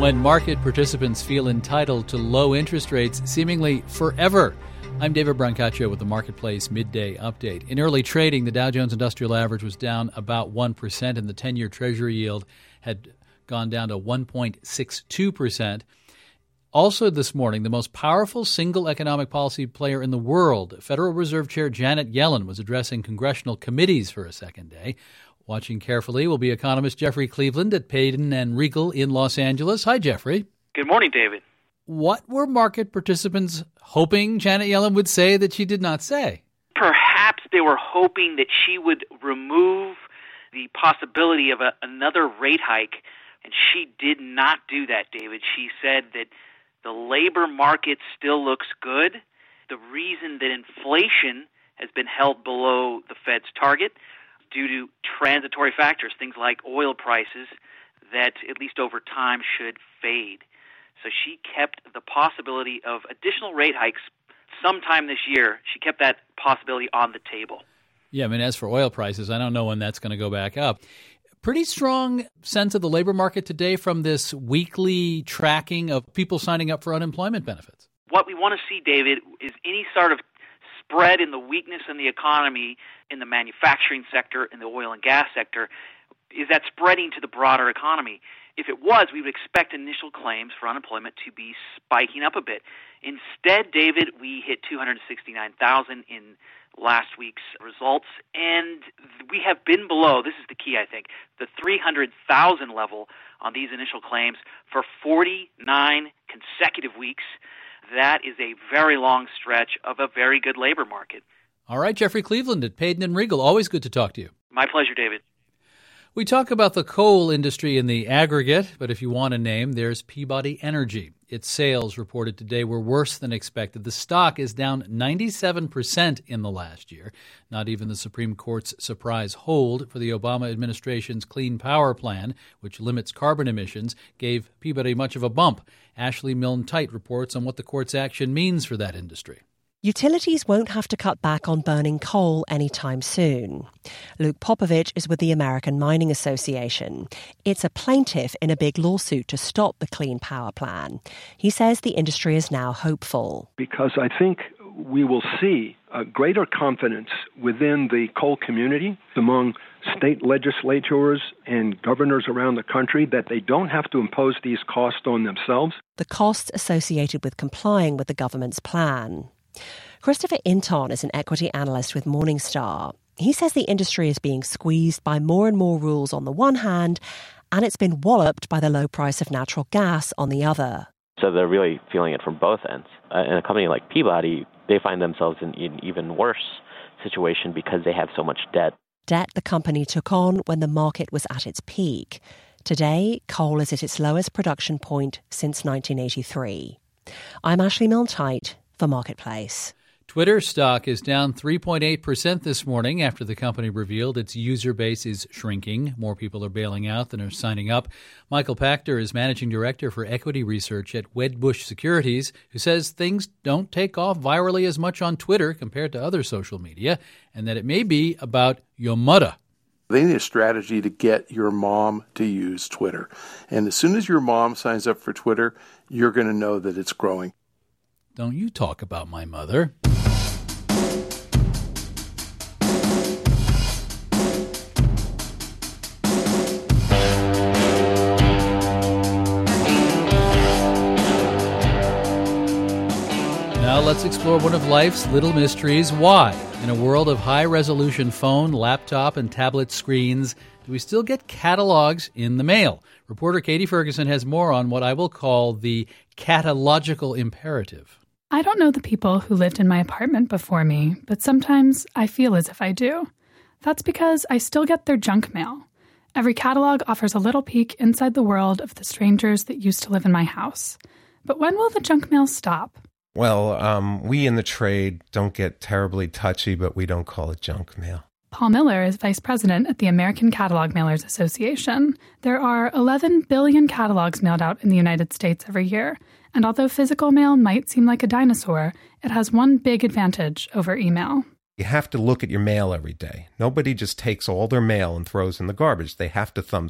when market participants feel entitled to low interest rates seemingly forever. I'm David Brancaccio with the Marketplace Midday Update. In early trading, the Dow Jones Industrial Average was down about 1%, and the 10-year Treasury yield had gone down to 1.62%. Also this morning, the most powerful single economic policy player in the world, Federal Reserve Chair Janet Yellen, was addressing congressional committees for a second day. Watching carefully will be economist Jeffrey Cleveland at Payden and Regal in Los Angeles. Hi, Jeffrey. Good morning, David. What were market participants hoping Janet Yellen would say that she did not say? Perhaps they were hoping that she would remove the possibility of another rate hike, and she did not do that, David. She said that the labor market still looks good. The reason that inflation has been held below the Fed's target due to transitory factors, things like oil prices, that at least over time should fade. So she kept the possibility of additional rate hikes sometime this year. She kept that possibility on the table. Yeah, I mean, as for oil prices, I don't know when that's going to go back up. Pretty strong sense of the labor market today from this weekly tracking of people signing up for unemployment benefits. What we want to see, David, is any sort of spread in the weakness in the economy, in the manufacturing sector, in the oil and gas sector. Is that spreading to the broader economy? If it was, we would expect initial claims for unemployment to be spiking up a bit. Instead, David, we hit 269,000 in last week's results, and we have been below, this is the key, I think, the 300,000 level on these initial claims for 49 consecutive weeks. That is a very long stretch of a very good labor market. All right, Jeffrey Cleveland at Payden and Regal. Always good to talk to you. My pleasure, David. We talk about the coal industry in the aggregate, but if you want a name, there's Peabody Energy. Its sales reported today were worse than expected. The stock is down 97% in the last year. Not even the Supreme Court's surprise hold for the Obama administration's Clean Power Plan, which limits carbon emissions, gave Peabody much of a bump. Ashley Milne-Tite reports on what the court's action means for that industry. Utilities won't have to cut back on burning coal anytime soon. Luke Popovich is with the American Mining Association. It's a plaintiff in a big lawsuit to stop the Clean Power Plan. He says the industry is now hopeful. Because I think we will see a greater confidence within the coal community, among state legislatures and governors around the country, that they don't have to impose these costs on themselves. The costs associated with complying with the government's plan. Christopher Inton is an equity analyst with Morningstar. He says the industry is being squeezed by more and more rules on the one hand, and it's been walloped by the low price of natural gas on the other. So they're really feeling it from both ends. In a company like Peabody, they find themselves in an even worse situation because they have so much debt. Debt the company took on when the market was at its peak. Today, coal is at its lowest production point since 1983. I'm Ashley Milne-Tite for Marketplace. Twitter stock is down 3.8% this morning after the company revealed its user base is shrinking. More people are bailing out than are signing up. Michael Pachter is managing director for equity research at Wedbush Securities, who says things don't take off virally as much on Twitter compared to other social media, and that it may be about your mother. They need a strategy to get your mom to use Twitter. And as soon as your mom signs up for Twitter, you're going to know that it's growing. Don't you talk about my mother. Now let's explore one of life's little mysteries. Why, in a world of high-resolution phone, laptop, and tablet screens, do we still get catalogs in the mail? Reporter Katie Ferguson has more on what I will call the catalogical imperative. I don't know the people who lived in my apartment before me, but sometimes I feel as if I do. That's because I still get their junk mail. Every catalog offers a little peek inside the world of the strangers that used to live in my house. But when will the junk mail stop? Well, we in the trade don't get terribly touchy, but we don't call it junk mail. Paul Miller is vice president at the American Catalog Mailers Association. There are 11 billion catalogs mailed out in the United States every year. And although physical mail might seem like a dinosaur, it has one big advantage over email. You have to look at your mail every day. Nobody just takes all their mail and throws in the garbage. They have to thumb through it.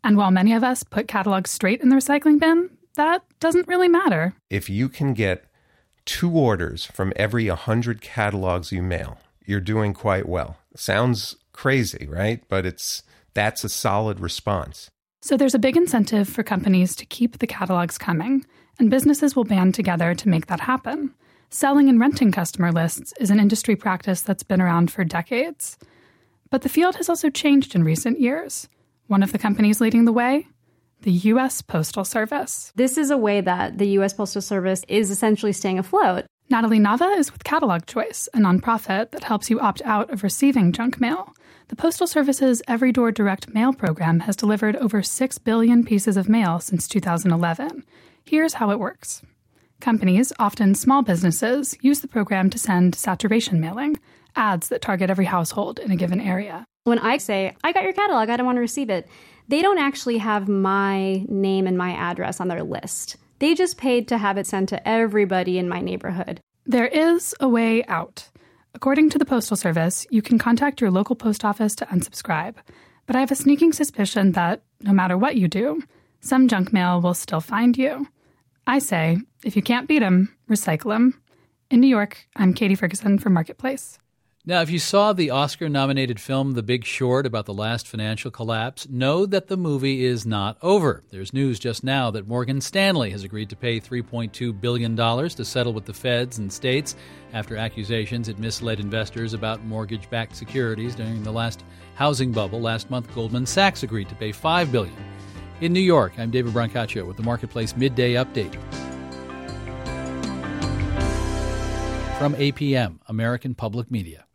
And while many of us put catalogs straight in the recycling bin, that doesn't really matter. If you can get 2 orders from every 100 catalogs you mail, you're doing quite well. Sounds crazy, right? But that's a solid response. So there's a big incentive for companies to keep the catalogs coming, and businesses will band together to make that happen. Selling and renting customer lists is an industry practice that's been around for decades. But the field has also changed in recent years. One of the companies leading the way? The U.S. Postal Service. This is a way that the U.S. Postal Service is essentially staying afloat. Natalie Nava is with Catalog Choice, a nonprofit that helps you opt out of receiving junk mail. The Postal Service's Every Door Direct Mail program has delivered over 6 billion pieces of mail since 2011. Here's how it works. Companies, often small businesses, use the program to send saturation mailing, ads that target every household in a given area. When I say, I got your catalog, I don't want to receive it, they don't actually have my name and my address on their list. They just paid to have it sent to everybody in my neighborhood. There is a way out. According to the Postal Service, you can contact your local post office to unsubscribe. But I have a sneaking suspicion that, no matter what you do, some junk mail will still find you. I say, if you can't beat 'em, recycle 'em. In New York, I'm Katie Ferguson for Marketplace. Now, if you saw the Oscar-nominated film The Big Short about the last financial collapse, know that the movie is not over. There's news just now that Morgan Stanley has agreed to pay $3.2 billion to settle with the feds and states after accusations it misled investors about mortgage-backed securities during the last housing bubble. Last month, Goldman Sachs agreed to pay $5 billion. In New York, I'm David Brancaccio with the Marketplace Midday Update. From APM, American Public Media.